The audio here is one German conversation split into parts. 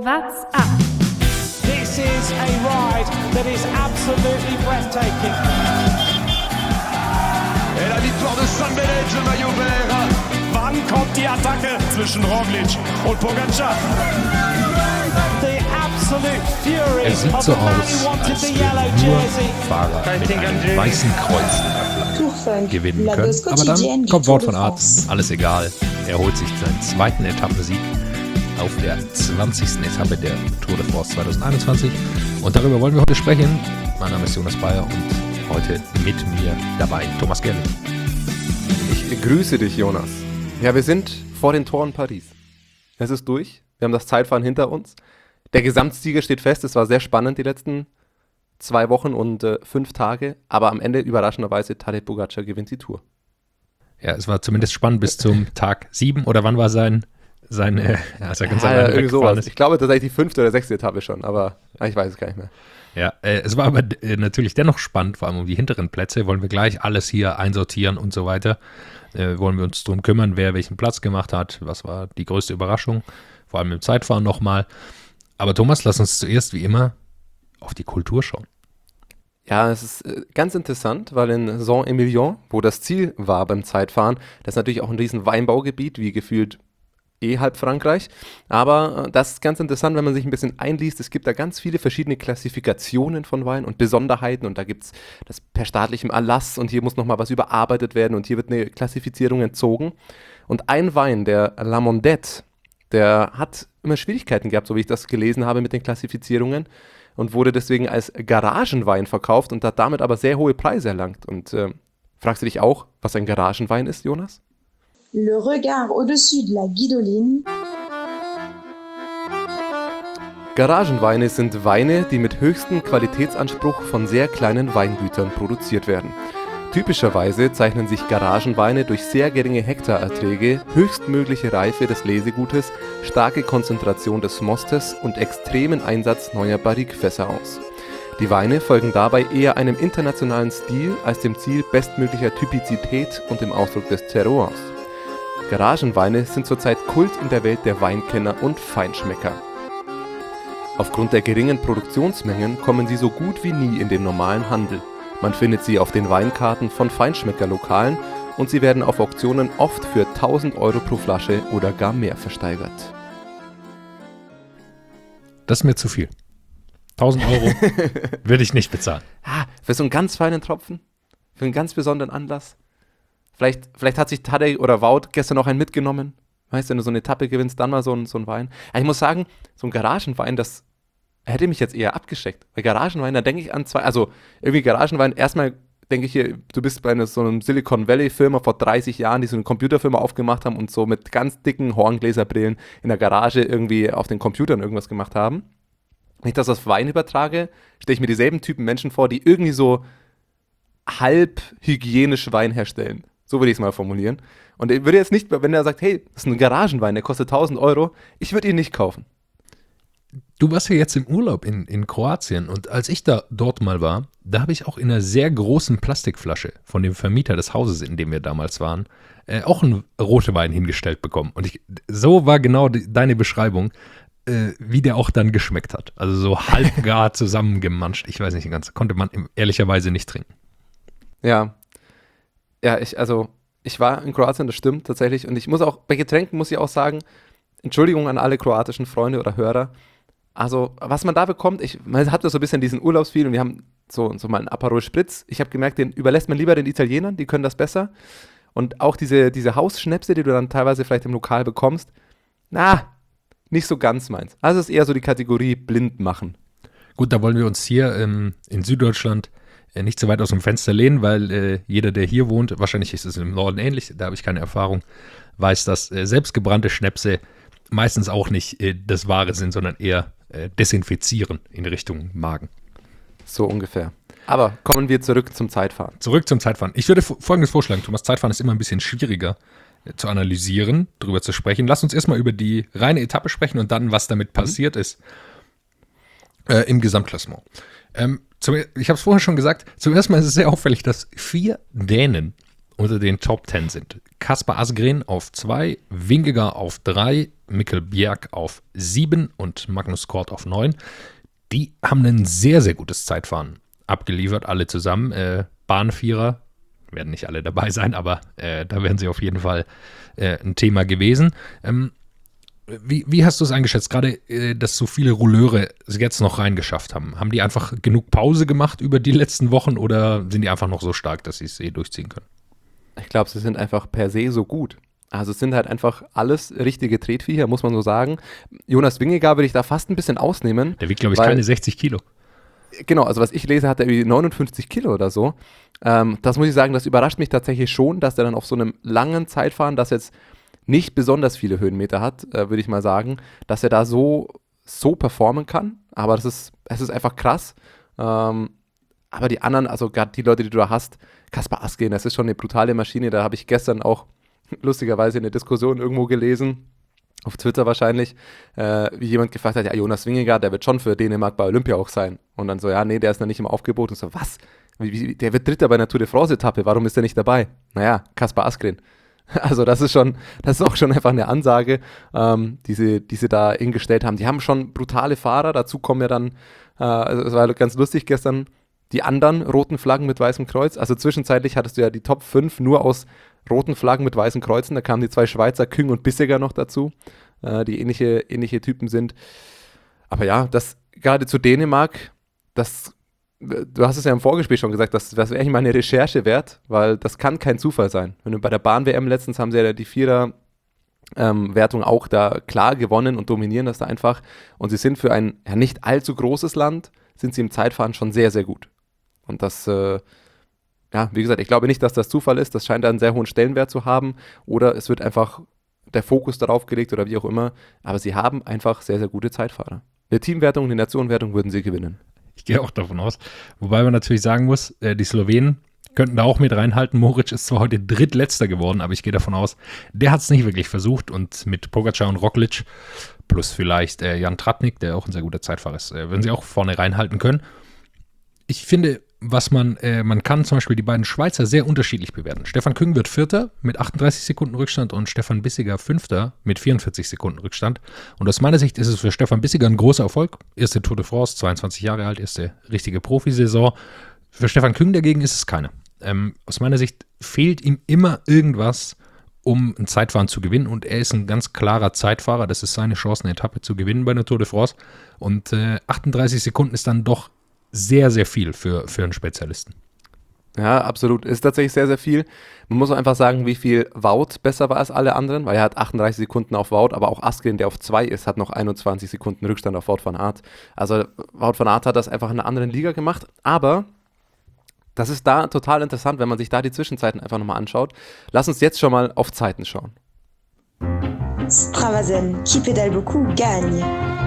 What's up? This is a ride that is absolutely breathtaking. Et la victoire de San Benedetto, le maillot vert. Wann kommt die Attacke zwischen Roglic und Pogacar? The absolute fury Es sieht of so the man aus, who wanted als the würden yellow nur jersey. Fahrer mit einem weißen Kreuz in der Flagge Tour Funk, gewinnen la können. dose Aber dann quotidienne du kommt Tour Wort de von Arzt, France. alles egal. Er holt sich seinen zweiten Etappensieg auf der 20. Etappe der Tour de France 2021. Und darüber wollen wir heute sprechen. Mein Name ist Jonas Bayer und heute mit mir dabei Thomas Gerling. Ich grüße dich, Jonas. Ja, wir sind vor den Toren Paris. Es ist durch. Wir haben das Zeitfahren hinter uns. Der Gesamtsieger steht fest. Es war sehr spannend die letzten 2 Wochen und 5 Tage. Aber am Ende überraschenderweise Tadej Pogacar gewinnt die Tour. Ja, es war zumindest spannend bis zum Tag 7 oder wann war sein als er ganz alleine irgendwie weggefahren sowas. ist. Ich glaube tatsächlich die 5. oder 6. Etappe schon, aber ich weiß es gar nicht mehr. Ja, es war aber natürlich dennoch spannend, vor allem um die hinteren Plätze. Wollen wir gleich alles hier einsortieren und so weiter. Wollen wir uns drum kümmern, wer welchen Platz gemacht hat. Was war die größte Überraschung? Vor allem im Zeitfahren nochmal. Aber Thomas, lass uns zuerst wie immer auf die Kultur schauen. Ja, es ist ganz interessant, weil in Saint-Émilion, wo das Ziel war beim Zeitfahren, das ist natürlich auch ein riesen Weinbaugebiet, wie gefühlt halb Frankreich. Aber das ist ganz interessant, wenn man sich ein bisschen einliest. Es gibt da ganz viele verschiedene Klassifikationen von Wein und Besonderheiten. Und da gibt es das per staatlichem Erlass und hier muss nochmal was überarbeitet werden und hier wird eine Klassifizierung entzogen. Und ein Wein, der La Mondette, der hat immer Schwierigkeiten gehabt, so wie ich das gelesen habe mit den Klassifizierungen und wurde deswegen als Garagenwein verkauft und hat damit aber sehr hohe Preise erlangt. Und fragst du dich auch, was ein Garagenwein ist, Jonas? Le regard au-dessus de la Guidoline. Garagenweine sind Weine, die mit höchstem Qualitätsanspruch von sehr kleinen Weingütern produziert werden. Typischerweise zeichnen sich Garagenweine durch sehr geringe Hektarerträge, höchstmögliche Reife des Lesegutes, starke Konzentration des Mostes und extremen Einsatz neuer Barrique-Fässer aus. Die Weine folgen dabei eher einem internationalen Stil als dem Ziel bestmöglicher Typizität und dem Ausdruck des Terroirs. Garagenweine sind zurzeit Kult in der Welt der Weinkenner und Feinschmecker. Aufgrund der geringen Produktionsmengen kommen sie so gut wie nie in den normalen Handel. Man findet sie auf den Weinkarten von Feinschmeckerlokalen und sie werden auf Auktionen oft für 1.000 Euro pro Flasche oder gar mehr versteigert. Das ist mir zu viel. 1.000 Euro würde ich nicht bezahlen. Für so einen ganz feinen Tropfen, für einen ganz besonderen Anlass. Vielleicht hat sich Tadej oder Wout gestern noch einen mitgenommen. Weißt du, wenn du so eine Etappe gewinnst, dann mal so ein Wein. Ja, ich muss sagen, so ein Garagenwein, das hätte mich jetzt eher abgeschreckt. Bei Garagenwein, da denke ich an irgendwie Garagenwein, erstmal denke ich hier, du bist bei so einem Silicon Valley Firma vor 30 Jahren, die so eine Computerfirma aufgemacht haben und so mit ganz dicken Horngläserbrillen in der Garage irgendwie auf den Computern irgendwas gemacht haben. Wenn ich das auf Wein übertrage, stelle ich mir dieselben Typen Menschen vor, die irgendwie so halb hygienisch Wein herstellen. So würde ich es mal formulieren. Und ich würde jetzt nicht, wenn er sagt, hey, das ist ein Garagenwein, der kostet 1.000 Euro, ich würde ihn nicht kaufen. Du warst ja jetzt im Urlaub in Kroatien und als ich dort mal war, da habe ich auch in einer sehr großen Plastikflasche von dem Vermieter des Hauses, in dem wir damals waren, auch einen roten Wein hingestellt bekommen. Und so war genau deine Beschreibung, wie der auch dann geschmeckt hat. Also so halbgar zusammengemanscht. Ich weiß nicht, konnte man ehrlicherweise nicht trinken. Ja, ich war in Kroatien, das stimmt tatsächlich. Und ich muss auch, bei Getränken muss ich auch sagen, Entschuldigung an alle kroatischen Freunde oder Hörer. Also, was man da bekommt, man hat so ein bisschen diesen Urlaubsfeel und die haben so mal einen Aperol Spritz. Ich habe gemerkt, den überlässt man lieber den Italienern, die können das besser. Und auch diese Hausschnäpse, die du dann teilweise vielleicht im Lokal bekommst, nicht so ganz meins. Also es ist eher so die Kategorie blind machen. Gut, da wollen wir uns hier in Süddeutschland nicht so weit aus dem Fenster lehnen, weil jeder, der hier wohnt, wahrscheinlich ist es im Norden ähnlich, da habe ich keine Erfahrung, weiß, dass selbstgebrannte Schnäpse meistens auch nicht das Wahre sind, sondern eher desinfizieren in Richtung Magen. So ungefähr. Aber kommen wir zurück zum Zeitfahren. Zurück zum Zeitfahren. Ich würde Folgendes vorschlagen, Thomas, Zeitfahren ist immer ein bisschen schwieriger zu analysieren, darüber zu sprechen. Lass uns erstmal über die reine Etappe sprechen und dann, was damit passiert ist im Gesamtklassement. Ich habe es vorher schon gesagt, zuerst mal ist es sehr auffällig, dass 4 Dänen unter den Top 10 sind Kaspar Asgreen auf 2, Vingegaard auf 3, Mikkel Bjerg auf 7 und Magnus Kort auf 9. Die haben ein sehr, sehr gutes Zeitfahren abgeliefert, alle zusammen. Bahnvierer werden nicht alle dabei sein, aber da wären sie auf jeden Fall ein Thema gewesen. Wie hast du es eingeschätzt, gerade, dass so viele Rouleure es jetzt noch reingeschafft haben? Haben die einfach genug Pause gemacht über die letzten Wochen oder sind die einfach noch so stark, dass sie es durchziehen können? Ich glaube, sie sind einfach per se so gut. Also es sind halt einfach alles richtige Tretviecher, muss man so sagen. Jonas Vingegaard würde ich da fast ein bisschen ausnehmen. Der wiegt, glaube ich, keine 60 Kilo. Genau, also was ich lese, hat er irgendwie 59 Kilo oder so. Das muss ich sagen, das überrascht mich tatsächlich schon, dass er dann auf so einem langen Zeitfahren, das jetzt nicht besonders viele Höhenmeter hat, würde ich mal sagen, dass er da so performen kann. Aber es ist einfach krass. Aber die anderen, also gerade die Leute, die du da hast, Kaspar Asgreen, das ist schon eine brutale Maschine. Da habe ich gestern auch lustigerweise eine Diskussion irgendwo gelesen, auf Twitter wahrscheinlich, wie jemand gefragt hat, ja, Jonas Vingegaard, der wird schon für Dänemark bei Olympia auch sein. Und dann so, ja, nee, der ist noch nicht im Aufgebot. Und so, was? Der wird Dritter bei einer Tour de France-Etappe, warum ist der nicht dabei? Naja, Kaspar Asgreen. Also das ist auch schon einfach eine Ansage, die sie da hingestellt haben. Die haben schon brutale Fahrer, dazu kommen ja dann, also es war ganz lustig gestern, die anderen roten Flaggen mit weißem Kreuz. Also zwischenzeitlich hattest du ja die Top 5 nur aus roten Flaggen mit weißen Kreuzen. Da kamen die 2 Schweizer, Küng und Bissegger noch dazu, die ähnliche Typen sind. Aber ja, das gerade zu Dänemark, du hast es ja im Vorgespräch schon gesagt, das wäre eigentlich mal eine Recherche wert, weil das kann kein Zufall sein. Wenn du bei der Bahn-WM letztens haben sie ja die Vierer-Wertung auch da klar gewonnen und dominieren das da einfach. Und sie sind für ein ja nicht allzu großes Land, sind sie im Zeitfahren schon sehr, sehr gut. Und das, ja, wie gesagt, ich glaube nicht, dass das Zufall ist. Das scheint da einen sehr hohen Stellenwert zu haben. Oder es wird einfach der Fokus darauf gelegt oder wie auch immer. Aber sie haben einfach sehr, sehr gute Zeitfahrer. Eine Teamwertung, eine Nationenwertung würden sie gewinnen. Ich gehe auch davon aus. Wobei man natürlich sagen muss, die Slowenen könnten da auch mit reinhalten. Moritz ist zwar heute Drittletzter geworden, aber ich gehe davon aus, der hat es nicht wirklich versucht. Und mit Pogačar und Roglič plus vielleicht Jan Tratnik, der auch ein sehr guter Zeitfahrer ist, würden sie auch vorne reinhalten können. Ich finde, man kann zum Beispiel die beiden Schweizer sehr unterschiedlich bewerten. Stefan Küng wird Vierter mit 38 Sekunden Rückstand und Stefan Bissegger Fünfter mit 44 Sekunden Rückstand. Und aus meiner Sicht ist es für Stefan Bissegger ein großer Erfolg. Erste Tour de France, 22 Jahre alt, erste richtige Profisaison. Für Stefan Küng dagegen ist es keine. Aus meiner Sicht fehlt ihm immer irgendwas, um ein Zeitfahren zu gewinnen. Und er ist ein ganz klarer Zeitfahrer. Das ist seine Chance, eine Etappe zu gewinnen bei einer Tour de France. Und 38 Sekunden ist dann doch sehr, sehr viel für einen Spezialisten. Ja, absolut. Ist tatsächlich sehr, sehr viel. Man muss auch einfach sagen, wie viel Wout besser war als alle anderen, weil er hat 38 Sekunden auf Wout, aber auch Asgreen, der auf 2 ist, hat noch 21 Sekunden Rückstand auf Wout van Aert. Also Wout van Aert hat das einfach in einer anderen Liga gemacht, aber das ist da total interessant, wenn man sich da die Zwischenzeiten einfach nochmal anschaut. Lass uns jetzt schon mal auf Zeiten schauen. Stravazen, qui pédale beaucoup, gagne.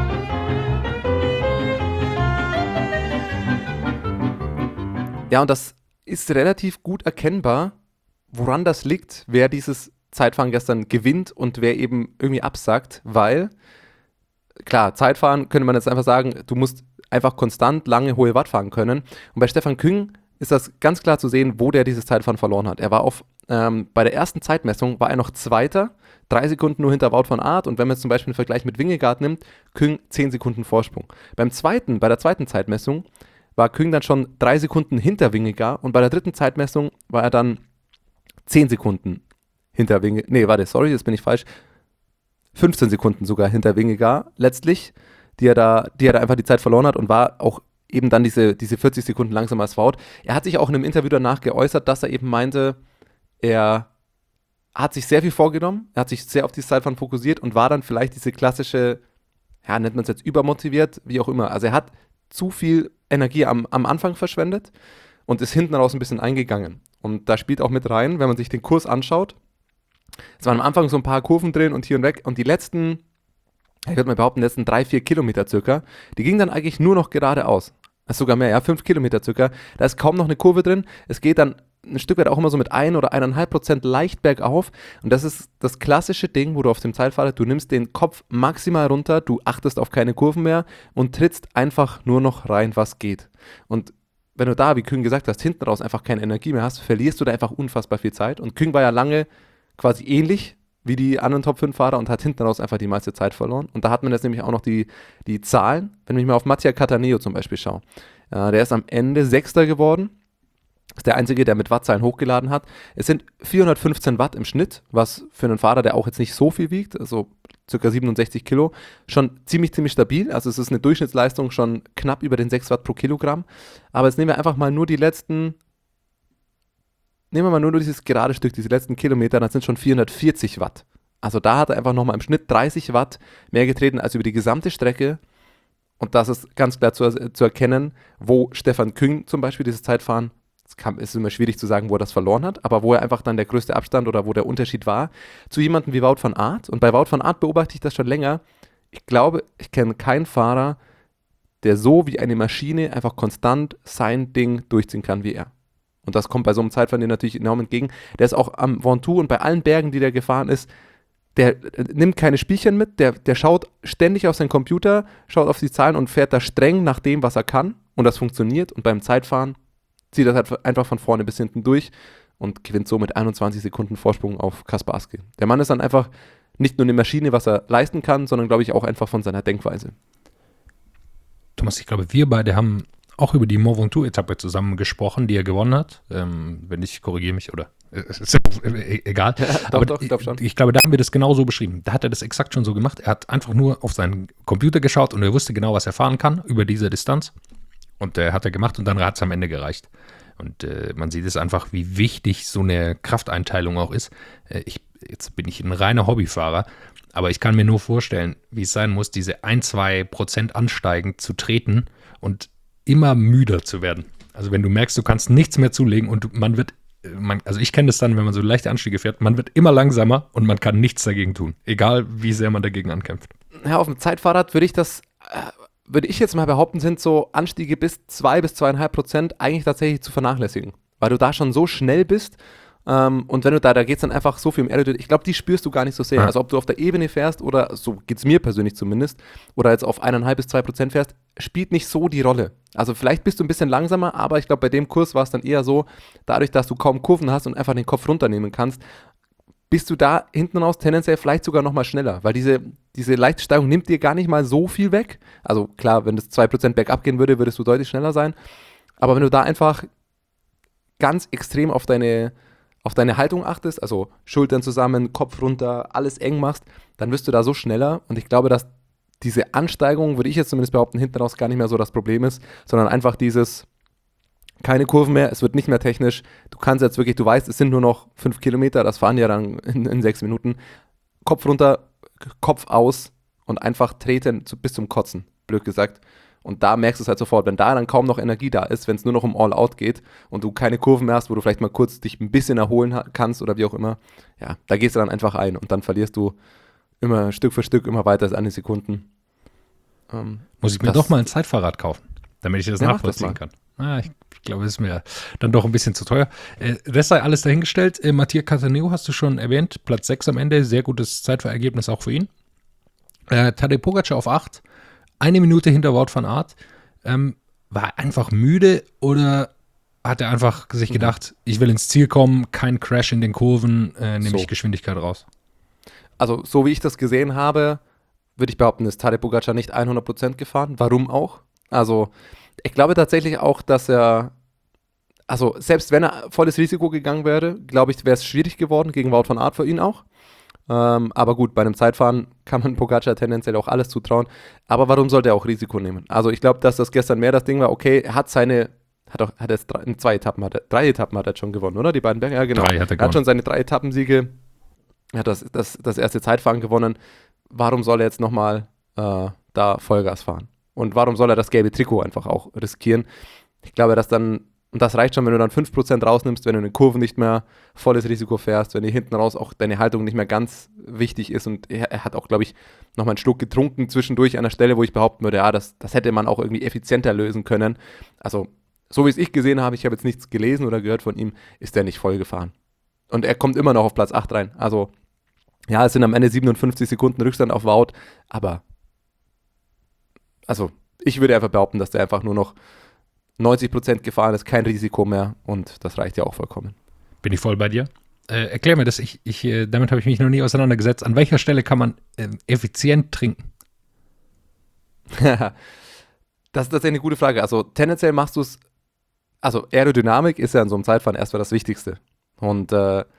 Ja, und das ist relativ gut erkennbar, woran das liegt, wer dieses Zeitfahren gestern gewinnt und wer eben irgendwie absagt, weil, klar, Zeitfahren könnte man jetzt einfach sagen, du musst einfach konstant lange hohe Watt fahren können. Und bei Stefan Küng ist das ganz klar zu sehen, wo der dieses Zeitfahren verloren hat. Er war bei der ersten Zeitmessung war er noch Zweiter, 3 Sekunden nur hinter Wout van Aert, und wenn man jetzt zum Beispiel einen Vergleich mit Vingegaard nimmt, Küng 10 Sekunden Vorsprung. Bei der zweiten Zeitmessung war Küng dann schon 3 Sekunden hinter Vingegaard und bei der dritten Zeitmessung war er dann 10 Sekunden hinter Vingegaard. Nee, warte, sorry, jetzt bin ich falsch. 15 Sekunden sogar hinter Vingegaard letztlich, die er da einfach die Zeit verloren hat und war auch eben dann diese 40 Sekunden langsamer als Wout. Er hat sich auch in einem Interview danach geäußert, dass er eben meinte, er hat sich sehr viel vorgenommen, er hat sich sehr auf die Zeitfahren fokussiert und war dann vielleicht diese klassische, ja, nennt man es jetzt übermotiviert, wie auch immer. Also er hat zu viel Energie am Anfang verschwendet und ist hinten raus ein bisschen eingegangen. Und da spielt auch mit rein, wenn man sich den Kurs anschaut. Es waren am Anfang so ein paar Kurven drin und hier und weg. Und die letzten, ich würde mal behaupten, letzten 3-4 Kilometer circa, die gingen dann eigentlich nur noch geradeaus. Das ist sogar mehr, ja, 5 Kilometer circa. Da ist kaum noch eine Kurve drin. Es geht dann ein Stück weit auch immer so mit 1 oder 1,5% leicht bergauf. Und das ist das klassische Ding, wo du auf dem Zeitfahrer, du nimmst den Kopf maximal runter, du achtest auf keine Kurven mehr und trittst einfach nur noch rein, was geht. Und wenn du da, wie Küng gesagt hast, hinten raus einfach keine Energie mehr hast, verlierst du da einfach unfassbar viel Zeit. Und Küng war ja lange quasi ähnlich wie die anderen Top-5-Fahrer und hat hinten raus einfach die meiste Zeit verloren. Und da hat man jetzt nämlich auch noch die Zahlen. Wenn ich mal auf Mattia Cattaneo zum Beispiel schaue, der ist am Ende Sechster geworden. Ist der Einzige, der mit Wattzahlen hochgeladen hat. Es sind 415 Watt im Schnitt, was für einen Fahrer, der auch jetzt nicht so viel wiegt, also ca. 67 Kilo, schon ziemlich stabil. Also es ist eine Durchschnittsleistung schon knapp über den 6 Watt pro Kilogramm. Aber jetzt nehmen wir einfach mal nur dieses gerade Stück, diese letzten Kilometer, dann sind schon 440 Watt. Also da hat er einfach nochmal im Schnitt 30 Watt mehr getreten als über die gesamte Strecke. Und das ist ganz klar zu erkennen, wo Stefan Küng zum Beispiel dieses Zeitfahren, es ist immer schwierig zu sagen, wo er das verloren hat, aber wo er einfach dann der größte Abstand oder wo der Unterschied war, zu jemandem wie Wout van Aert. Und bei Wout van Aert beobachte ich das schon länger. Ich glaube, ich kenne keinen Fahrer, der so wie eine Maschine einfach konstant sein Ding durchziehen kann wie er. Und das kommt bei so einem Zeitfahren dir natürlich enorm entgegen. Der ist auch am Ventoux und bei allen Bergen, die der gefahren ist, der nimmt keine Spielchen mit, der schaut ständig auf seinen Computer, schaut auf die Zahlen und fährt da streng nach dem, was er kann. Und das funktioniert. Und beim Zeitfahren zieht das halt einfach von vorne bis hinten durch und gewinnt so mit 21 Sekunden Vorsprung auf Kaspar Asgreen. Der Mann ist dann einfach nicht nur eine Maschine, was er leisten kann, sondern glaube ich auch einfach von seiner Denkweise. Thomas, ich glaube, wir beide haben auch über die Mont Ventoux-Etappe zusammen gesprochen, die er gewonnen hat. Wenn nicht, korrigiere mich, oder? Ist ja egal. Ja, aber doch, ich glaube schon. Ich glaube, da haben wir das genauso beschrieben. Da hat er das exakt schon so gemacht. Er hat einfach nur auf seinen Computer geschaut und er wusste genau, was er fahren kann über diese Distanz. Und hat er gemacht und dann hat es am Ende gereicht. Und man sieht es einfach, wie wichtig so eine Krafteinteilung auch ist. Jetzt bin ich ein reiner Hobbyfahrer, aber ich kann mir nur vorstellen, wie es sein muss, diese 1-2% ansteigend zu treten und immer müder zu werden. Also wenn du merkst, du kannst nichts mehr zulegen und also ich kenne das dann, wenn man so leichte Anstiege fährt, man wird immer langsamer und man kann nichts dagegen tun. Egal, wie sehr man dagegen ankämpft. Ja, auf dem Zeitfahrrad würde ich jetzt mal behaupten, sind so Anstiege bis 2 bis 2,5% eigentlich tatsächlich zu vernachlässigen. Weil du da schon so schnell bist und wenn du da geht es dann einfach so viel im Aerodynamik. Ich glaube, die spürst du gar nicht so sehr. Ja. Also ob du auf der Ebene fährst oder, so geht es mir persönlich zumindest, oder jetzt auf 1,5 bis 2% fährst, spielt nicht so die Rolle. Also vielleicht bist du ein bisschen langsamer, aber ich glaube, bei dem Kurs war es dann eher so, dadurch, dass du kaum Kurven hast und einfach den Kopf runternehmen kannst, bist du da hinten raus tendenziell vielleicht sogar nochmal schneller, weil diese leichte Steigung nimmt dir gar nicht mal so viel weg. Also klar, wenn das 2% bergab gehen würde, würdest du deutlich schneller sein. Aber wenn du da einfach ganz extrem auf deine Haltung achtest, also Schultern zusammen, Kopf runter, alles eng machst, dann wirst du da so schneller. Und ich glaube, dass diese Ansteigung, würde ich jetzt zumindest behaupten, hinten raus gar nicht mehr so das Problem ist, sondern einfach dieses keine Kurven mehr, es wird nicht mehr technisch. Du kannst jetzt wirklich, du weißt, es sind nur noch 5 Kilometer, das fahren ja dann in 6 Minuten. Kopf runter, Kopf aus und einfach treten bis zum Kotzen, blöd gesagt. Und da merkst du es halt sofort, wenn da dann kaum noch Energie da ist, wenn es nur noch um All-Out geht und du keine Kurven mehr hast, wo du vielleicht mal kurz dich ein bisschen erholen kannst oder wie auch immer, ja, da gehst du dann einfach ein und dann verlierst du immer Stück für Stück immer weiter als eine Sekunden. Muss ich mir doch mal ein Zeitfahrrad kaufen, damit ich das nachvollziehen kann. Ich glaube, das ist mir dann doch ein bisschen zu teuer. Das sei alles dahingestellt. Mattia Cattaneo hast du schon erwähnt, Platz 6 am Ende, sehr gutes Zeitfahrergebnis auch für ihn. Tadej Pogačar auf 8, 1 Minute hinter Wout van Aert. War er einfach müde oder hat er einfach sich gedacht, ich will ins Ziel kommen, kein Crash in den Kurven, nehme ich Geschwindigkeit raus? Also so wie ich das gesehen habe, würde ich behaupten, ist Tadej Pogačar nicht 100% gefahren. Warum auch? Also ich glaube tatsächlich auch, dass er, also selbst wenn er volles Risiko gegangen wäre, glaube ich, wäre es schwierig geworden gegen Wout van Aert für ihn auch. Aber gut, bei einem Zeitfahren kann man Pogačar tendenziell auch alles zutrauen. Aber warum sollte er auch Risiko nehmen? Also ich glaube, dass das gestern mehr das Ding war, okay, er hat jetzt 3 Etappen hat er schon gewonnen, oder? Die beiden Berge? Ja, genau. 3 hat er gewonnen. Er hat schon seine 3 Etappensiege, er hat das erste Zeitfahren gewonnen. Warum soll er jetzt nochmal da Vollgas fahren? Und warum soll er das gelbe Trikot einfach auch riskieren? Ich glaube, dass dann, und das reicht schon, wenn du dann 5% rausnimmst, wenn du in den Kurven nicht mehr volles Risiko fährst, wenn dir hinten raus auch deine Haltung nicht mehr ganz wichtig ist. Und er hat auch, glaube ich, nochmal einen Schluck getrunken zwischendurch an der Stelle, wo ich behaupten würde, ja, das hätte man auch irgendwie effizienter lösen können. Also, so wie es ich gesehen habe, ich habe jetzt nichts gelesen oder gehört von ihm, ist er nicht voll gefahren. Und er kommt immer noch auf Platz 8 rein. Also, ja, es sind am Ende 57 Sekunden Rückstand auf Wout, aber also ich würde einfach behaupten, dass der einfach nur noch 90% gefahren ist, kein Risiko mehr und das reicht ja auch vollkommen. Bin ich voll bei dir. Erklär mir das, damit habe ich mich noch nie auseinandergesetzt. An welcher Stelle kann man effizient trinken? Das ist tatsächlich eine gute Frage. Also tendenziell machst du es, also Aerodynamik ist ja in so einem Zeitfahren erstmal das Wichtigste. Und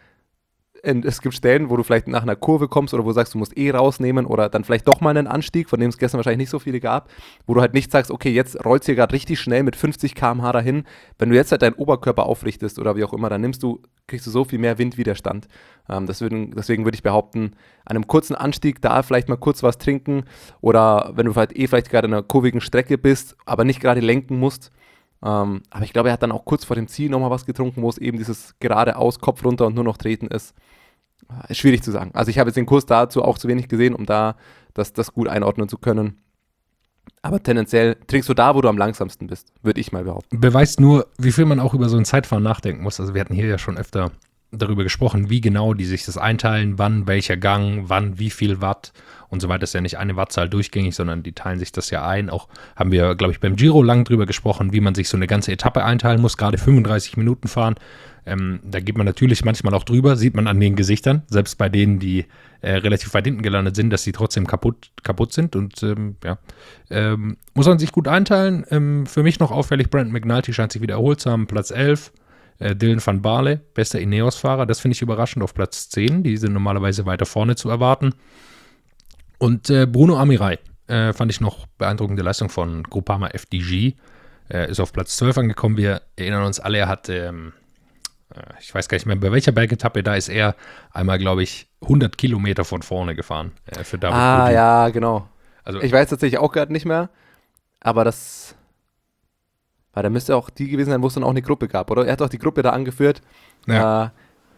es gibt Stellen, wo du vielleicht nach einer Kurve kommst oder wo du sagst, du musst rausnehmen oder dann vielleicht doch mal einen Anstieg, von dem es gestern wahrscheinlich nicht so viele gab, wo du halt nicht sagst, okay, jetzt rollst du hier gerade richtig schnell mit 50 km/h dahin. Wenn du jetzt halt deinen Oberkörper aufrichtest oder wie auch immer, dann kriegst du so viel mehr Windwiderstand. Deswegen würde ich behaupten, an einem kurzen Anstieg da vielleicht mal kurz was trinken oder wenn du halt vielleicht gerade in einer kurvigen Strecke bist, aber nicht gerade lenken musst. Aber ich glaube, er hat dann auch kurz vor dem Ziel nochmal was getrunken, wo es eben dieses geradeaus, Kopf runter und nur noch treten ist. Ist schwierig zu sagen. Also ich habe jetzt den Kurs dazu auch zu wenig gesehen, um da das gut einordnen zu können. Aber tendenziell trinkst du da, wo du am langsamsten bist, würde ich mal behaupten. Beweist nur, wie viel man auch über so ein Zeitfahren nachdenken muss. Also wir hatten hier ja schon öfter darüber gesprochen, wie genau die sich das einteilen, wann welcher Gang, wann wie viel Watt und so weiter. Das ist ja nicht eine Wattzahl durchgängig, sondern die teilen sich das ja ein. Auch haben wir, glaube ich, beim Giro lang drüber gesprochen, wie man sich so eine ganze Etappe einteilen muss, gerade 35 Minuten fahren. Da geht man natürlich manchmal auch drüber, sieht man an den Gesichtern, selbst bei denen, die relativ weit hinten gelandet sind, dass sie trotzdem kaputt sind und muss man sich gut einteilen. Für mich noch auffällig, Brandon McNulty scheint sich wieder erholt zu haben, Platz 11. Dylan van Baarle, bester Ineos-Fahrer, das finde ich überraschend, auf Platz 10, die sind normalerweise weiter vorne zu erwarten. Und Bruno Amirai, fand ich noch beeindruckende Leistung von Groupama FDJ, ist auf Platz 12 angekommen. Wir erinnern uns alle, er hat, ich weiß gar nicht mehr, bei welcher Bergetappe, da ist er einmal, glaube ich, 100 Kilometer von vorne gefahren. Für David Coulthard. Ja, genau. Also, ich weiß tatsächlich auch gerade nicht mehr, aber weil da müsste auch die gewesen sein, wo es dann auch eine Gruppe gab, oder? Er hat auch die Gruppe da angeführt. Ja.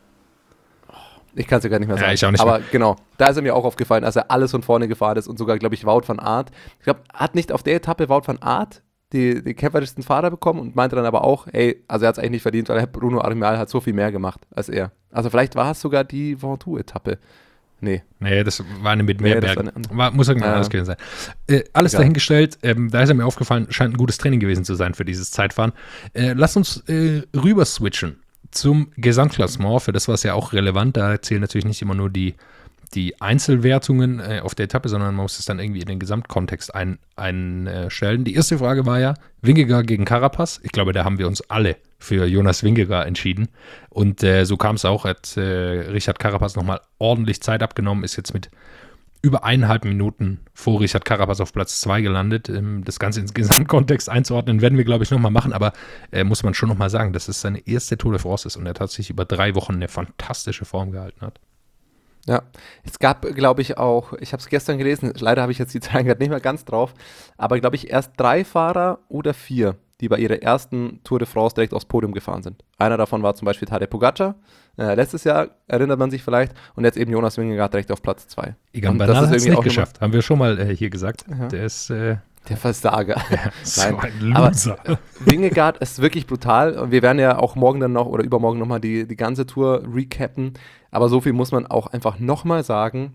Ich kann es ja gar nicht mehr sagen. Ja, ich auch nicht aber mehr. Genau, da ist er mir auch aufgefallen, als er alles von vorne gefahren ist und sogar, glaube ich, Wout van Aert. Ich glaube, hat nicht auf der Etappe Wout van Aert die kämpferischsten Fahrer bekommen und meinte dann aber auch, also er hat es eigentlich nicht verdient, weil Bruno Amirai hat so viel mehr gemacht als er. Also vielleicht war es sogar die Ventoux-Etappe. Nee, das war eine mit mehr Nee, das Bergen. war eine- Muss irgendwann anders gewesen sein. Alles Ja. dahingestellt, da ist er mir aufgefallen, scheint ein gutes Training gewesen zu sein für dieses Zeitfahren. Lass uns rüber switchen zum Gesamtklassement, für das war es ja auch relevant. Da zählen natürlich nicht immer nur die Einzelwertungen auf der Etappe, sondern man muss es dann irgendwie in den Gesamtkontext einstellen. Die erste Frage war ja, Vingegaard gegen Carapaz. Ich glaube, da haben wir uns alle für Jonas Vingegaard entschieden. Und so kam es auch, hat Richard Carapaz nochmal ordentlich Zeit abgenommen, ist jetzt mit über 1,5 Minuten vor Richard Carapaz auf Platz 2 gelandet. Das Ganze ins Gesamtkontext einzuordnen, werden wir, glaube ich, nochmal machen, aber muss man schon nochmal sagen, dass es seine erste Tour de France ist und er tatsächlich über 3 Wochen eine fantastische Form gehalten hat. Ja, es gab, glaube ich, auch, ich habe es gestern gelesen, leider habe ich jetzt die Zahlen gerade nicht mehr ganz drauf, aber glaube ich erst 3 Fahrer oder 4, die bei ihrer ersten Tour de France direkt aufs Podium gefahren sind. Einer davon war zum Beispiel Tadej Pogacar, letztes Jahr, erinnert man sich vielleicht, und jetzt eben Jonas Vingegaard direkt auf Platz 2. Egan Und das Bernal ist hat es irgendwie nicht auch geschafft, haben wir schon mal hier gesagt. Ja. Der ist Der Versager. so Nein, ein aber Loser. Vingegaard ist wirklich brutal und wir werden ja auch morgen dann noch oder übermorgen nochmal die ganze Tour recappen, aber so viel muss man auch einfach nochmal sagen,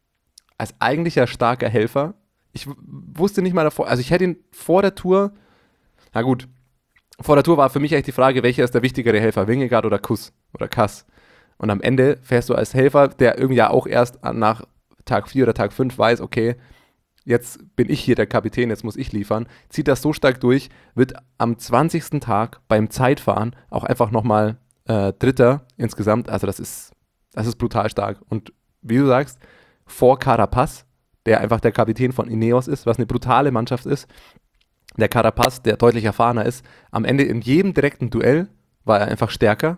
als eigentlicher starker Helfer, ich wusste nicht mal davor, also ich hätte ihn vor der Tour, na gut, vor der Tour war für mich eigentlich die Frage, welcher ist der wichtigere Helfer, Vingegaard oder Kass? Und am Ende fährst du als Helfer, der irgendwie ja auch erst nach Tag 4 oder Tag 5 weiß, okay, jetzt bin ich hier der Kapitän, jetzt muss ich liefern, zieht das so stark durch, wird am 20. Tag beim Zeitfahren auch einfach nochmal Dritter insgesamt, also das ist brutal stark. Und wie du sagst, vor Carapaz, der einfach der Kapitän von Ineos ist, was eine brutale Mannschaft ist, der Carapaz, der deutlich erfahrener ist, am Ende in jedem direkten Duell war er einfach stärker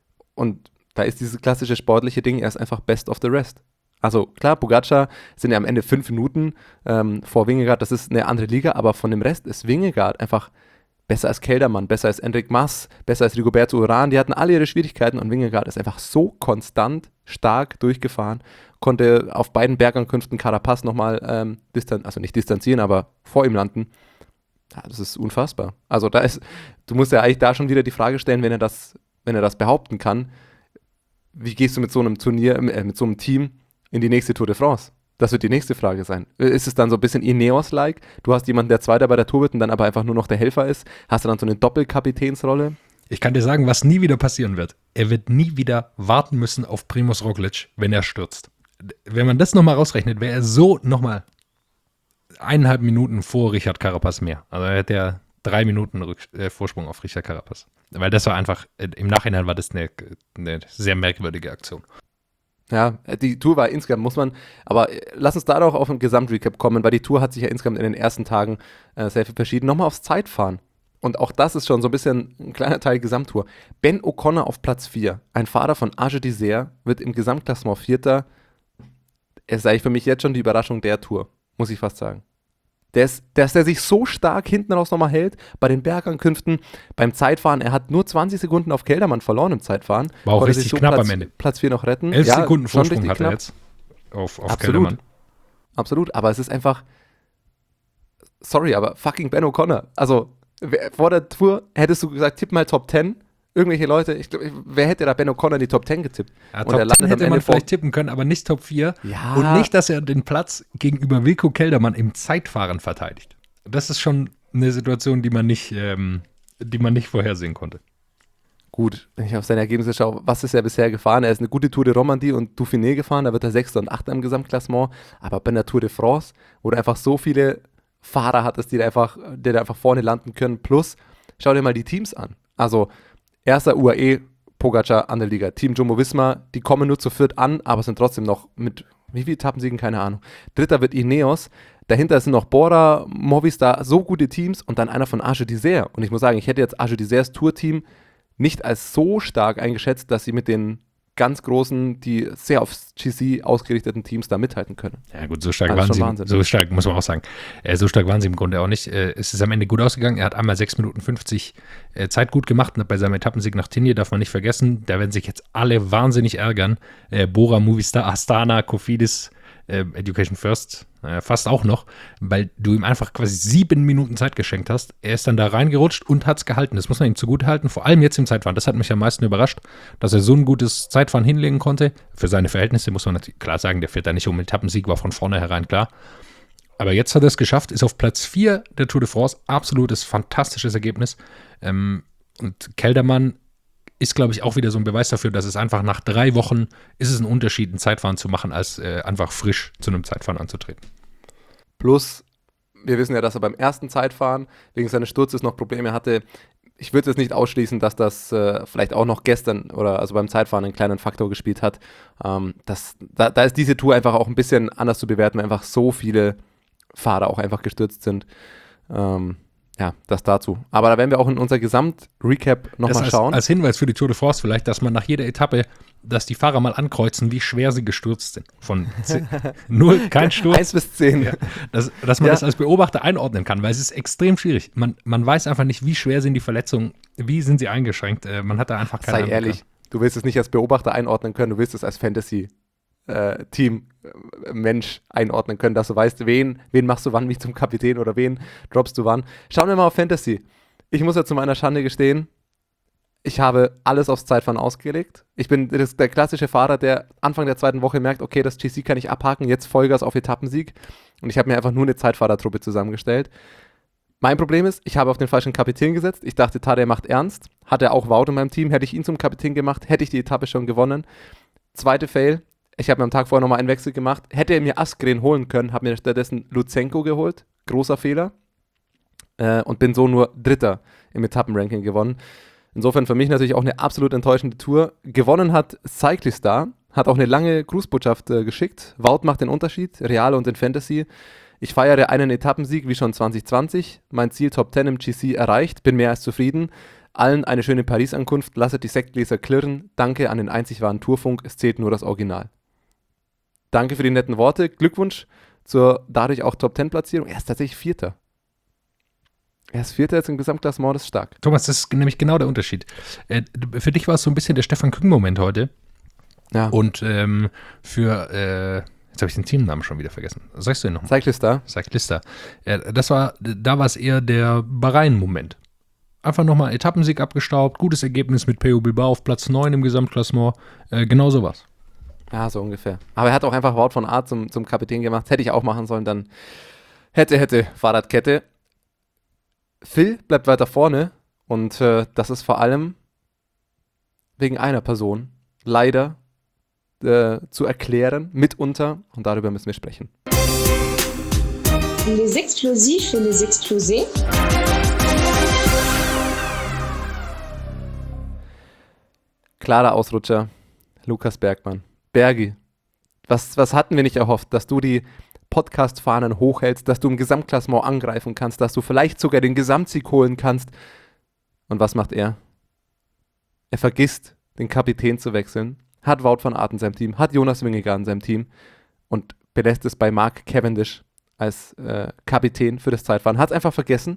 und da ist dieses klassische sportliche Ding, er ist einfach best of the rest. Also klar, Pogacar sind ja am Ende 5 Minuten vor Vingegaard, das ist eine andere Liga, aber von dem Rest ist Vingegaard einfach besser als Kelderman, besser als Enric Mas, besser als Rigoberto Urán, die hatten alle ihre Schwierigkeiten und Vingegaard ist einfach so konstant stark durchgefahren, konnte auf beiden Bergankünften Carapaz nochmal nicht distanzieren, aber vor ihm landen. Ja, das ist unfassbar. Also du musst ja eigentlich da schon wieder die Frage stellen, wenn er das behaupten kann, wie gehst du mit so einem Turnier, mit so einem Team in die nächste Tour de France? Das wird die nächste Frage sein. Ist es dann so ein bisschen Ineos-like? Du hast jemanden, der Zweiter bei der Tour wird und dann aber einfach nur noch der Helfer ist? Hast du dann so eine Doppelkapitänsrolle? Ich kann dir sagen, was nie wieder passieren wird. Er wird nie wieder warten müssen auf Primož Roglič, wenn er stürzt. Wenn man das nochmal rausrechnet, wäre er so nochmal 1,5 Minuten vor Richard Carapaz mehr. Also er hätte ja 3 Minuten Vorsprung auf Richard Carapaz. Weil das war einfach, im Nachhinein war das eine sehr merkwürdige Aktion. Ja, die Tour war insgesamt, muss man, aber lass uns da doch auf ein Gesamtrecap kommen, weil die Tour hat sich ja insgesamt in den ersten Tagen sehr viel verschieden. Nochmal aufs Zeitfahren. Und auch das ist schon so ein bisschen ein kleiner Teil Gesamttour. Ben O'Connor auf Platz 4, ein Fahrer von Age d'Isère, wird im Gesamtklassement Vierter. Es sei für mich jetzt schon die Überraschung der Tour, muss ich fast sagen. Dass der sich so stark hinten raus nochmal hält, bei den Bergankünften, beim Zeitfahren, er hat nur 20 Sekunden auf Keldermann verloren im Zeitfahren. War auch Konnte richtig sich so knapp am Ende. Platz 4 noch retten. 11 Sekunden schon Vorsprung richtig hat er knapp. jetzt auf Absolut. Keldermann. Absolut, aber es ist einfach, sorry, aber fucking Ben O'Connor. Also, vor der Tour hättest du gesagt, tipp mal Top 10. Irgendwelche Leute, ich glaube, wer hätte da Ben O'Connor in die Top 10 getippt? Ja, Und er Top 10 landet am hätte Ende man vielleicht tippen können, aber nicht Top 4. Ja. Und nicht, dass er den Platz gegenüber Wilco Keldermann im Zeitfahren verteidigt. Das ist schon eine Situation, die man nicht vorhersehen konnte. Gut, wenn ich auf seine Ergebnisse schaue, was ist er bisher gefahren? Er ist eine gute Tour de Romandie und Dauphiné gefahren, da wird er 6. und 8. im Gesamtklassement. Aber bei der Tour de France, wo du einfach so viele Fahrer hattest, die da einfach vorne landen können, plus, schau dir mal die Teams an. Also, erster UAE, Pogacar an der Liga. Team Jumbo-Visma, die kommen nur zu viert an, aber sind trotzdem noch mit, wie viele Etappensiegen? Keine Ahnung. Dritter wird Ineos. Dahinter sind noch Bora, Movistar, so gute Teams und dann einer von Age d'Isère. Und ich muss sagen, ich hätte jetzt Age d'Isères Tourteam nicht als so stark eingeschätzt, dass sie mit den ganz großen, die sehr aufs GC ausgerichteten Teams da mithalten können. Ja gut, so stark Also waren schon sie. Wahnsinn. So stark, muss man auch sagen. So stark waren sie im Grunde auch nicht. Es ist am Ende gut ausgegangen. Er hat einmal 6 Minuten 50 Zeit gut gemacht. Und bei seinem Etappensieg nach Tignes darf man nicht vergessen, da werden sich jetzt alle wahnsinnig ärgern. Bora, Movistar, Astana, Cofidis, Education First, fast auch noch, weil du ihm einfach quasi 7 Minuten Zeit geschenkt hast. Er ist dann da reingerutscht und hat es gehalten. Das muss man ihm zugutehalten, vor allem jetzt im Zeitfahren. Das hat mich am meisten überrascht, dass er so ein gutes Zeitfahren hinlegen konnte. Für seine Verhältnisse muss man natürlich klar sagen, der fährt da nicht um Etappensieg, war von vornherein klar. Aber jetzt hat er es geschafft, ist auf Platz 4 der Tour de France. Absolutes, fantastisches Ergebnis. Und Keldermann ist, glaube ich, auch wieder so ein Beweis dafür, dass es einfach nach 3 Wochen ist es ein Unterschied, ein Zeitfahren zu machen, als einfach frisch zu einem Zeitfahren anzutreten. Plus, wir wissen ja, dass er beim ersten Zeitfahren wegen seines Sturzes noch Probleme hatte. Ich würde jetzt nicht ausschließen, dass das vielleicht auch noch gestern oder also beim Zeitfahren einen kleinen Faktor gespielt hat. Da ist diese Tour einfach auch ein bisschen anders zu bewerten, weil einfach so viele Fahrer auch einfach gestürzt sind. Ja, das dazu. Aber da werden wir auch in unser Gesamt-Recap nochmal schauen. Als Hinweis für die Tour de France vielleicht, dass man nach jeder Etappe, dass die Fahrer mal ankreuzen, wie schwer sie gestürzt sind. Von 0, kein Sturz. 1 bis 10. Ja, dass man das als Beobachter einordnen kann, weil es ist extrem schwierig. Man weiß einfach nicht, wie schwer sind die Verletzungen, wie sind sie eingeschränkt. Man hat da einfach keine Ahnung. Sei ehrlich, du willst es nicht als Beobachter einordnen können, du willst es als Fantasy-Team-Mensch einordnen können, dass du weißt, wen machst du wann mich zum Kapitän oder wen droppst du wann. Schauen wir mal auf Fantasy. Ich muss ja zu meiner Schande gestehen, ich habe alles aufs Zeitfahren ausgelegt. Ich bin der klassische Fahrer, der Anfang der 2. Woche merkt, okay, das GC kann ich abhaken, jetzt Vollgas auf Etappensieg. Und ich habe mir einfach nur eine Zeitfahrertruppe zusammengestellt. Mein Problem ist, ich habe auf den falschen Kapitän gesetzt. Ich dachte, Tadej macht ernst. Hatte auch Wout in meinem Team. Hätte ich ihn zum Kapitän gemacht, hätte ich die Etappe schon gewonnen. Zweite Fail. Ich habe mir am Tag vorher nochmal einen Wechsel gemacht. Hätte er mir Asgreen holen können, habe mir stattdessen Lutsenko geholt. Großer Fehler. Und bin so nur Dritter im Etappenranking gewonnen. Insofern für mich natürlich auch eine absolut enttäuschende Tour. Gewonnen hat Cyclistar, hat auch eine lange Grußbotschaft geschickt. Wout macht den Unterschied, Real und in Fantasy. Ich feiere einen Etappensieg wie schon 2020. Mein Ziel Top 10 im GC erreicht, bin mehr als zufrieden. Allen eine schöne Paris-Ankunft, lasset die Sektgläser klirren. Danke an den einzig wahren Tourfunk, es zählt nur das Original. Danke für die netten Worte. Glückwunsch zur dadurch auch Top-10-Platzierung. Er ist tatsächlich Vierter. Er ist Vierter jetzt im Gesamtklassement, das ist stark. Thomas, das ist nämlich genau der Unterschied. Für dich war es so ein bisschen der Stefan Küng-Moment heute. Ja. Und jetzt habe ich den Teamnamen schon wieder vergessen. Sagst du den nochmal? Cyclistar. Cyclistar. Da war es eher der Bahrain-Moment. Einfach nochmal Etappensieg abgestaubt, gutes Ergebnis mit Pello Bilbao auf Platz 9 im Gesamtklassement. Genau sowas. Ja, so ungefähr. Aber er hat auch einfach Wout van Aert zum Kapitän gemacht. Hätte ich auch machen sollen, dann hätte Fahrradkette. Phil bleibt weiter vorne und das ist vor allem wegen einer Person leider zu erklären, mitunter, und darüber müssen wir sprechen. Les explosifs et les explosés. Klarer Ausrutscher, Lukas Bergmann. Bergi, was hatten wir nicht erhofft, dass du die Podcast-Fahnen hochhältst, dass du im Gesamtklassement angreifen kannst, dass du vielleicht sogar den Gesamtsieg holen kannst. Und was macht er? Er vergisst, den Kapitän zu wechseln, hat Wout van Aert in seinem Team, hat Jonas Vingegaard in seinem Team und belässt es bei Mark Cavendish als Kapitän für das Zeitfahren. Hat es einfach vergessen.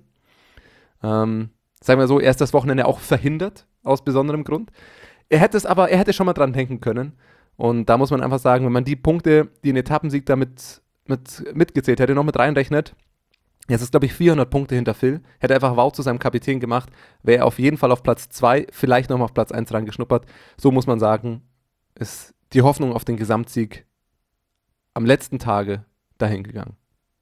Sagen wir so, er ist das Wochenende auch verhindert, aus besonderem Grund. Er hätte schon mal dran denken können. Und da muss man einfach sagen, wenn man die Punkte, die ein Etappensieg damit mitgezählt hätte, noch mit reinrechnet, jetzt ist, glaube ich, 400 Punkte hinter Phil, hätte einfach Wout zu seinem Kapitän gemacht, wäre er auf jeden Fall auf Platz 2, vielleicht nochmal auf Platz 1 reingeschnuppert. So muss man sagen, ist die Hoffnung auf den Gesamtsieg am letzten Tage dahin gegangen.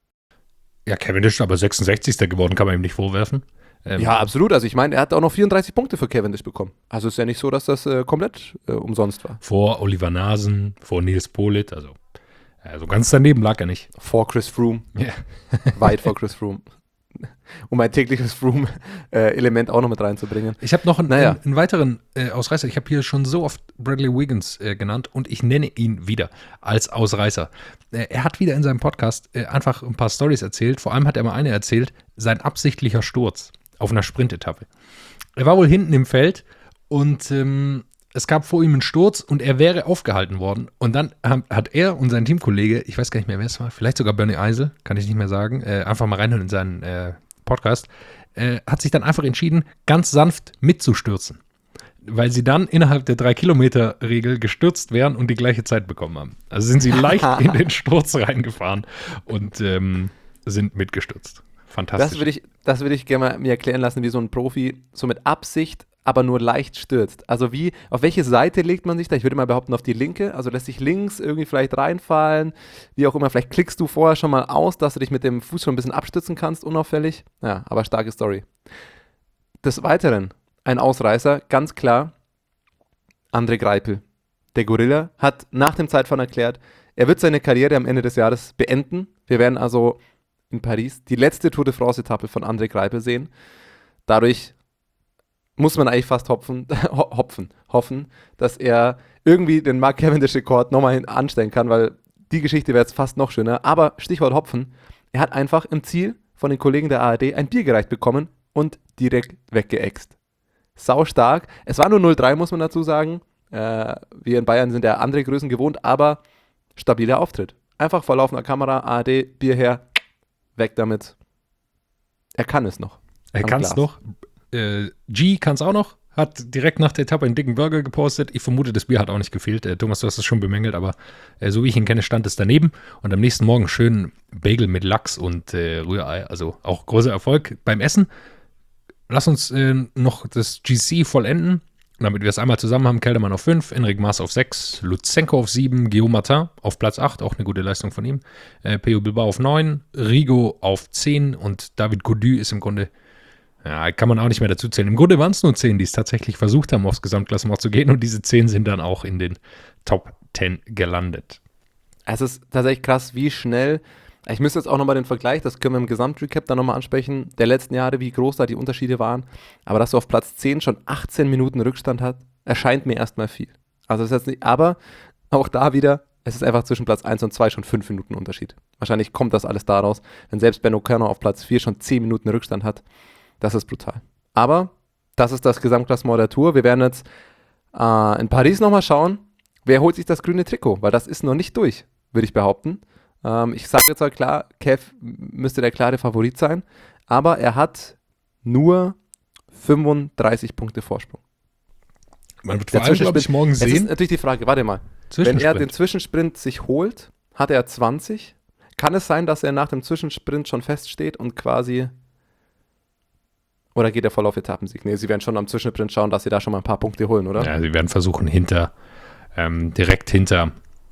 Ja, Cavendish ist aber 66. geworden, kann man ihm nicht vorwerfen. Ja, absolut. Also ich meine, er hat auch noch 34 Punkte für Cavendish bekommen. Also ist ja nicht so, dass das komplett umsonst war. Vor Oliver Nasen, vor Nils Politt, also ganz daneben lag er nicht. Vor Chris Froome. Ja. Weit vor Chris Froome. Um ein tägliches Froome-Element auch noch mit reinzubringen. Ich habe noch einen weiteren Ausreißer. Ich habe hier schon so oft Bradley Wiggins genannt und ich nenne ihn wieder als Ausreißer. Er hat wieder in seinem Podcast einfach ein paar Storys erzählt. Vor allem hat er mal eine erzählt, sein absichtlicher Sturz auf einer Sprintetappe. Er war wohl hinten im Feld und es gab vor ihm einen Sturz und er wäre aufgehalten worden. Und dann hat er und sein Teamkollege, ich weiß gar nicht mehr, wer es war, vielleicht sogar Bernie Eisel, kann ich nicht mehr sagen, einfach mal reinhören in seinen Podcast, hat sich dann einfach entschieden, ganz sanft mitzustürzen. Weil sie dann innerhalb der 3-Kilometer-Regel gestürzt wären und die gleiche Zeit bekommen haben. Also sind sie leicht in den Sturz reingefahren und sind mitgestürzt. Fantastisch. Das würde ich gerne mal mir erklären lassen, wie so ein Profi so mit Absicht, aber nur leicht stürzt. Also auf welche Seite legt man sich da? Ich würde mal behaupten, auf die linke. Also lässt sich links irgendwie vielleicht reinfallen. Wie auch immer, vielleicht klickst du vorher schon mal aus, dass du dich mit dem Fuß schon ein bisschen abstützen kannst, unauffällig. Ja, aber starke Story. Des Weiteren, ein Ausreißer, ganz klar, André Greipel. Der Gorilla hat nach dem Zeitfahren erklärt, er wird seine Karriere am Ende des Jahres beenden. Wir werden also in Paris die letzte Tour de France-Etappe von André Greipel sehen. Dadurch muss man eigentlich fast hoffen, dass er irgendwie den Mark Cavendish-Rekord nochmal anstellen kann, weil die Geschichte wäre jetzt fast noch schöner. Aber Stichwort Hopfen, er hat einfach im Ziel von den Kollegen der ARD ein Bier gereicht bekommen und direkt weggeäxt. Sau stark. Es war nur 0,3, muss man dazu sagen. Wir in Bayern sind ja andere Größen gewohnt, aber stabiler Auftritt. Einfach vor laufender Kamera, ARD, Bier her, weg damit. Er kann es noch. Er kann es noch. G kann es auch noch. Hat direkt nach der Etappe einen dicken Burger gepostet. Ich vermute, das Bier hat auch nicht gefehlt. Thomas, du hast es schon bemängelt, aber so wie ich ihn kenne, stand es daneben. Und am nächsten Morgen schön Bagel mit Lachs und Rührei. Also auch großer Erfolg beim Essen. Lass uns noch das GC vollenden. Damit wir es einmal zusammen haben, Keldermann auf 5, Enric Mas auf 6, Lutsenko auf 7, Guillaume Martin auf Platz 8, auch eine gute Leistung von ihm, Peyo Bilbao auf 9, Rigo auf 10 und David Gaudu ist im Grunde, ja, kann man auch nicht mehr dazu zählen. Im Grunde waren es nur 10, die es tatsächlich versucht haben, aufs Gesamtklassement zu gehen und diese 10 sind dann auch in den Top 10 gelandet. Es ist tatsächlich krass, wie schnell. Ich müsste jetzt auch nochmal den Vergleich, das können wir im Gesamtrecap dann nochmal ansprechen, der letzten Jahre, wie groß da die Unterschiede waren. Aber dass du auf Platz 10 schon 18 Minuten Rückstand hast, erscheint mir erstmal viel. Also das ist jetzt nicht, aber auch da wieder, es ist einfach zwischen Platz 1 und 2 schon 5 Minuten Unterschied. Wahrscheinlich kommt das alles daraus, wenn selbst Ben O'Connor auf Platz 4 schon 10 Minuten Rückstand hat. Das ist brutal. Aber das ist das Gesamtklassement der Tour. Wir werden jetzt in Paris nochmal schauen, wer holt sich das grüne Trikot, weil das ist noch nicht durch, würde ich behaupten. Ich sage jetzt mal klar, Kev müsste der klare Favorit sein, aber er hat nur 35 Punkte Vorsprung. Man wird vor allem, glaube ich, morgen sehen. Es ist natürlich die Frage, warte mal, wenn er den Zwischensprint sich holt, hat er 20. Kann es sein, dass er nach dem Zwischensprint schon feststeht und quasi, oder geht er voll auf Etappensieg? Nee, sie werden schon am Zwischensprint schauen, dass sie da schon mal ein paar Punkte holen, oder? Ja, sie werden versuchen, direkt hinter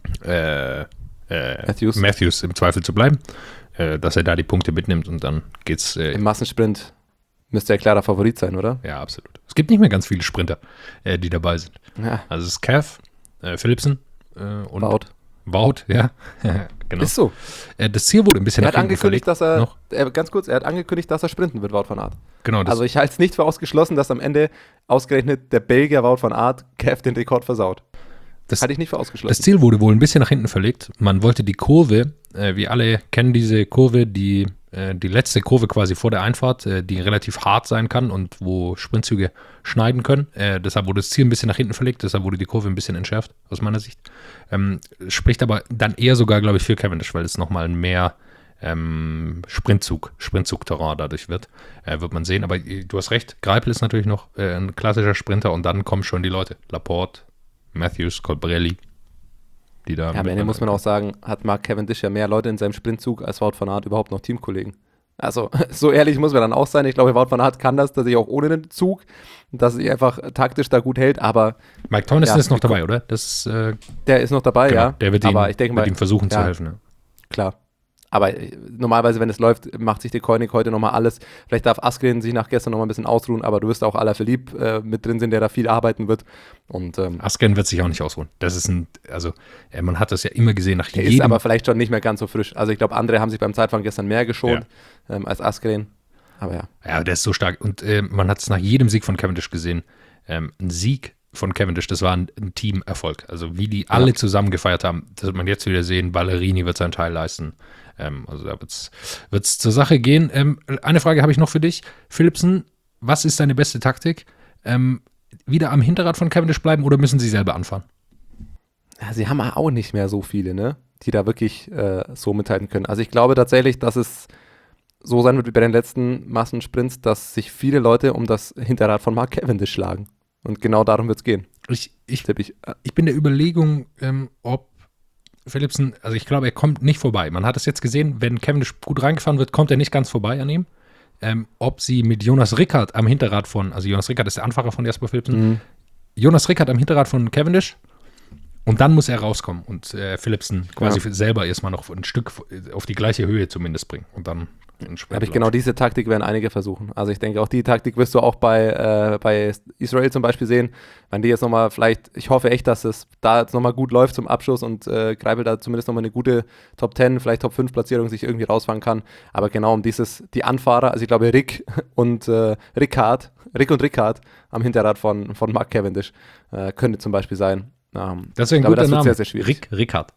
Matthews im Zweifel zu bleiben, dass er da die Punkte mitnimmt und dann geht's. Im Massensprint müsste er klarer Favorit sein, oder? Ja, absolut. Es gibt nicht mehr ganz viele Sprinter, die dabei sind. Ja. Also es ist Cav, Philipsen und Wout, ja. Genau. Ist so. Das Ziel wurde ein bisschen Er hat angekündigt, dass er, noch. ganz kurz, er hat angekündigt, dass er sprinten wird, Wout van Aert. Genau, Also ich halte es nicht für ausgeschlossen, dass am Ende ausgerechnet der Belgier Wout van Aert Cav den Rekord versaut. Das halte ich nicht für ausgeschlossen. Das Ziel wurde wohl ein bisschen nach hinten verlegt. Man wollte die Kurve, wir alle kennen diese Kurve, die letzte Kurve quasi vor der Einfahrt, die relativ hart sein kann und wo Sprintzüge schneiden können. Deshalb wurde das Ziel ein bisschen nach hinten verlegt, deshalb wurde die Kurve ein bisschen entschärft, aus meiner Sicht. Spricht aber dann eher sogar, glaube ich, für Cavendish, weil es nochmal mehr Sprintzug-Terrain dadurch wird man sehen. Aber du hast recht, Greipel ist natürlich noch ein klassischer Sprinter und dann kommen schon die Leute. Laporte, Matthews, Colbrelli, die da. Ja, am Ende muss man auch sagen, hat Mark Cavendish ja mehr Leute in seinem Sprintzug als Wout van Aert überhaupt noch Teamkollegen. Also, so ehrlich muss man dann auch sein. Ich glaube, Wout van Aert kann das, dass ich auch ohne den Zug, dass er sich einfach taktisch da gut hält, aber. Mike Teunissen ist noch dabei, oder? Der ist noch dabei, genau, ja. Der wird ihm versuchen zu helfen. Ja. Klar. Aber normalerweise, wenn es läuft, macht sich die Koenig heute nochmal alles. Vielleicht darf Asgreen sich nach gestern nochmal ein bisschen ausruhen, aber du wirst auch Alaphilippe mit drin sind, der da viel arbeiten wird. Und Asgreen wird sich auch nicht ausruhen. Das ist man hat das ja immer gesehen nach jedem. Ist aber vielleicht schon nicht mehr ganz so frisch. Also ich glaube, andere haben sich beim Zeitfahren gestern mehr geschont als Asgreen. Aber ja. Ja, der ist so stark. Und man hat es nach jedem Sieg von Cavendish gesehen. Ein Sieg von Cavendish, das war ein Teamerfolg. Also wie die alle zusammen gefeiert haben, das wird man jetzt wieder sehen. Ballerini wird seinen Teil leisten. Also da wird's zur Sache gehen. Eine Frage habe ich noch für dich. Philipsen, was ist deine beste Taktik? Wieder am Hinterrad von Cavendish bleiben oder müssen sie selber anfahren? Ja, sie haben auch nicht mehr so viele, ne, die da wirklich so mithalten können. Also ich glaube tatsächlich, dass es so sein wird wie bei den letzten Massensprints, dass sich viele Leute um das Hinterrad von Mark Cavendish schlagen. Und genau darum wird es gehen. Ich bin der Überlegung, ob Philipsen, also ich glaube, er kommt nicht vorbei. Man hat es jetzt gesehen, wenn Cavendish gut reingefahren wird, kommt er nicht ganz vorbei an ihm. Ob sie mit Jonas Rickard am Hinterrad also Jonas Rickard ist der Anfahrer von Jasper Philipsen, Jonas Rickard am Hinterrad von Cavendish und dann muss er rauskommen und Philipsen quasi selber erstmal noch ein Stück auf die gleiche Höhe zumindest bringen und dann habe ich genau diese Taktik werden einige versuchen. Also ich denke, auch die Taktik wirst du auch bei Israel zum Beispiel sehen. Wenn die jetzt nochmal vielleicht, ich hoffe echt, dass es da jetzt nochmal gut läuft zum Abschluss und Greipel da zumindest nochmal eine gute Top 10, vielleicht Top 5 Platzierung sich irgendwie rausfahren kann. Aber genau um die Anfahrer, also ich glaube Rick und Rickard am Hinterrad von Mark Cavendish könnte zum Beispiel sein. Das ist ein guter Name. Sehr, sehr schwierig. Rickard,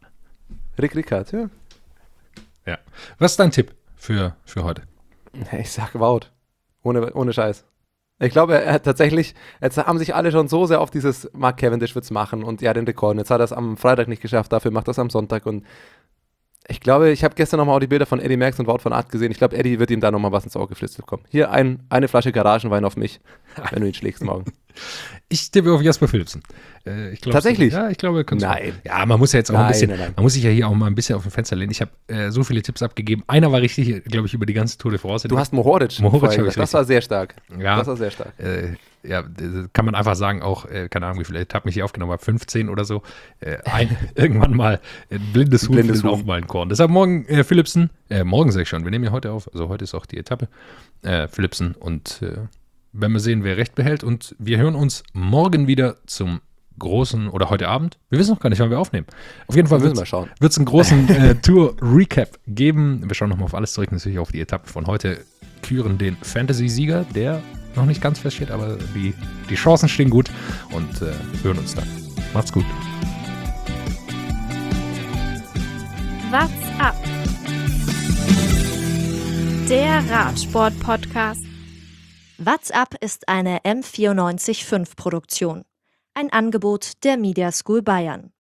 ja. Ja. Was ist dein Tipp für heute? Ich sag Wout. Ohne Scheiß. Ich glaube, er hat tatsächlich, jetzt haben sich alle schon so sehr auf dieses Mark Cavendish wird's machen und ja, den Rekord. Jetzt hat er es am Freitag nicht geschafft, dafür macht er es am Sonntag und ich glaube, ich habe gestern nochmal auch die Bilder von Eddie Merckx und Wout van Aert gesehen. Ich glaube, Eddie wird ihm da nochmal was ins Auge geflüstert kommen. Hier eine Flasche Garagenwein auf mich, wenn du ihn schlägst morgen. Ich tippe auf Jasper Philipsen. Tatsächlich? Ja, ich glaube, nein. Ja, man muss ja jetzt auch Nein. Man muss sich ja hier auch mal ein bisschen auf dem Fenster lehnen. Ich habe so viele Tipps abgegeben. Einer war richtig, glaube ich, über die ganze Tour de France. Du hast Mohoric habe ich das war sehr stark. Ja, das war sehr stark. Ja, kann man einfach sagen, auch, keine Ahnung, wie viele Etappen ich hier aufgenommen habe, 15 oder so. Irgendwann mal ein blindes Huhn findet auch mal ein Korn. Deshalb morgen Philipsen, morgen sage ich schon, wir nehmen ja heute auf, also heute ist auch die Etappe, Philipsen und werden wir sehen, wer recht behält und wir hören uns morgen wieder zum großen, oder heute Abend, wir wissen noch gar nicht, wann wir aufnehmen. Auf jeden Fall wird es einen großen Tour-Recap geben. Wir schauen nochmal auf alles zurück, natürlich auf die Etappe von heute, küren den Fantasy-Sieger, der noch nicht ganz feststeht, aber die Chancen stehen gut und hören uns dann. Macht's gut. What's up? Der Radsport-Podcast. What's up ist eine M94.5 Produktion. Ein Angebot der Media School Bayern.